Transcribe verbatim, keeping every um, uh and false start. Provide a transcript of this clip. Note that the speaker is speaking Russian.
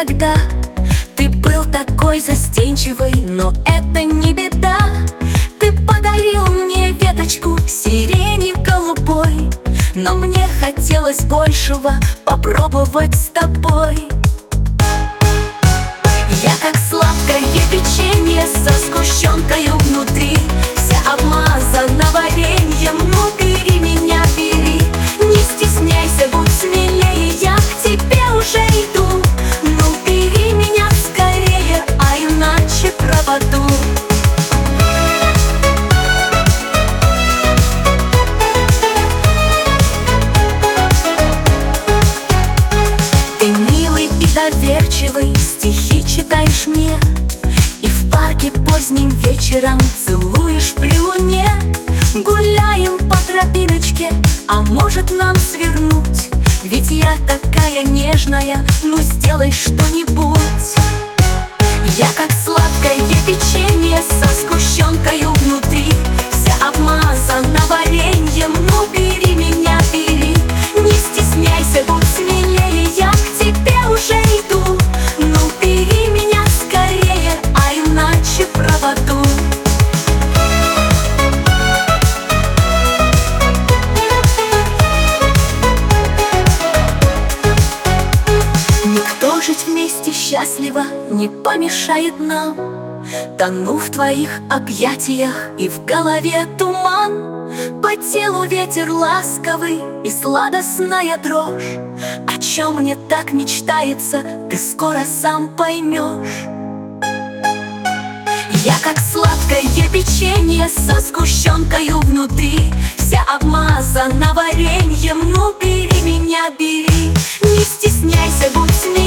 тогда. Ты был такой застенчивый, но это не беда. Ты подарил мне веточку сирени голубой, но мне хотелось большего попробовать с тобой. Я как сладкое печенье со сгущенкою внутри, вся обмазана вареньем, ну бери меня, бери. Не стесняйся, будь смелее, я к тебе уже иду. Ну бери меня скорее, а иначе пропаду. Ты милый и доверчивый, стихи читаешь мне, и в парке поздним вечером целуешь при луне. Гуляем по тропиночке, а может нам свернуть? Ведь я такая нежная, ну сделай что-нибудь. Я как сладкое печенье со сгущенкою внутри, вся обмазана вареньем, ну бери меня, бери. Не стесняйся, будь смелее, я к тебе уже иду. Ну бери меня скорее, а иначе пропаду. Никто жить вместе счастливо не помешает нам. Тону в твоих объятиях, и в голове туман. По телу ветер ласковый и сладостная дрожь. О чем мне так мечтается, ты скоро сам поймешь. Я как сладкое печенье со сгущенкою внутри, вся обмазана вареньем, ну бери меня, бери. Не стесняйся, будь смелее.